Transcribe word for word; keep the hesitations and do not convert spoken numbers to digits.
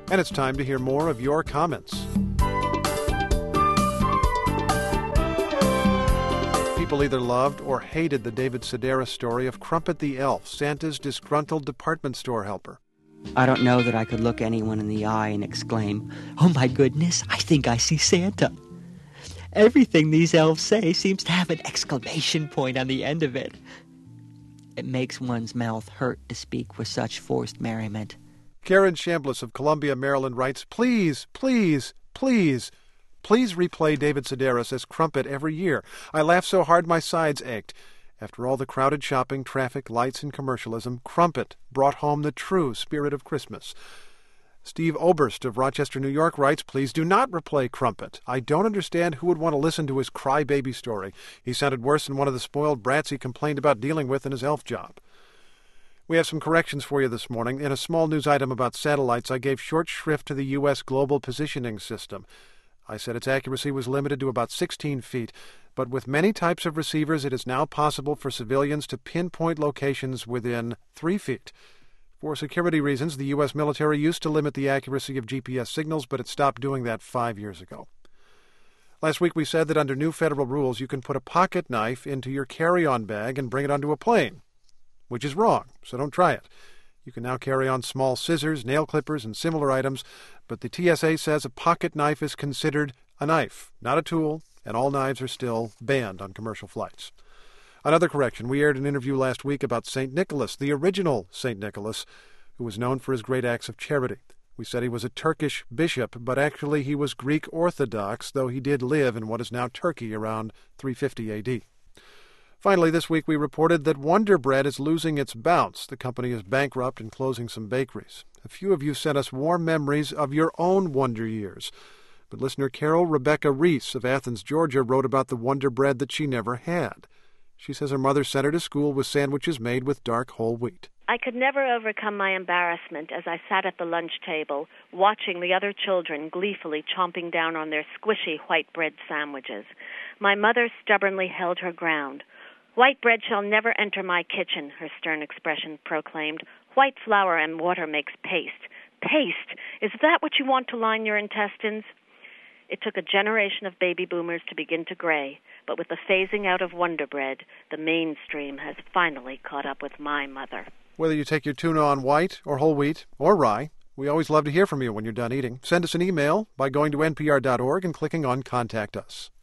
And it's time to hear more of your comments. People either loved or hated the David Sedaris story of Crumpet the Elf, Santa's disgruntled department store helper. I don't know that I could look anyone in the eye and exclaim, "Oh my goodness, I think I see Santa." Everything these elves say seems to have an exclamation point on the end of it. It makes one's mouth hurt to speak with such forced merriment. Karen Chambliss of Columbia, Maryland writes, Please, please, please, please replay David Sedaris as Crumpet every year. I laughed so hard my sides ached. After all the crowded shopping, traffic, lights, and commercialism, Crumpet brought home the true spirit of Christmas. Steve Oberst of Rochester, New York writes, Please do not replay Crumpet. I don't understand who would want to listen to his crybaby story. He sounded worse than one of the spoiled brats he complained about dealing with in his elf job. We have some corrections for you this morning. In a small news item about satellites, I gave short shrift to the U S Global Positioning System. I said its accuracy was limited to about sixteen feet, but with many types of receivers, it is now possible for civilians to pinpoint locations within three feet. For security reasons, the U S military used to limit the accuracy of G P S signals, but it stopped doing that five years ago. Last week we said that under new federal rules, you can put a pocket knife into your carry-on bag and bring it onto a plane, which is wrong, so don't try it. You can now carry on small scissors, nail clippers, and similar items, but the T S A says a pocket knife is considered a knife, not a tool, and all knives are still banned on commercial flights. Another correction, we aired an interview last week about Saint Nicholas, the original Saint Nicholas, who was known for his great acts of charity. We said he was a Turkish bishop, but actually he was Greek Orthodox, though he did live in what is now Turkey around three fifty A D. Finally, this week we reported that Wonder Bread is losing its bounce. The company is bankrupt and closing some bakeries. A few of you sent us warm memories of your own Wonder years. But listener Carol Rebecca Reese of Athens, Georgia, wrote about the Wonder Bread that she never had. She says her mother sent her to school with sandwiches made with dark whole wheat. I could never overcome my embarrassment as I sat at the lunch table, watching the other children gleefully chomping down on their squishy white bread sandwiches. My mother stubbornly held her ground. White bread shall never enter my kitchen, her stern expression proclaimed. White flour and water makes paste. Paste? Is that what you want to line your intestines? It took a generation of baby boomers to begin to gray, but with the phasing out of Wonder Bread, the mainstream has finally caught up with my mother. Whether you take your tuna on white or whole wheat or rye, we always love to hear from you when you're done eating. Send us an email by going to N P R dot org and clicking on Contact Us.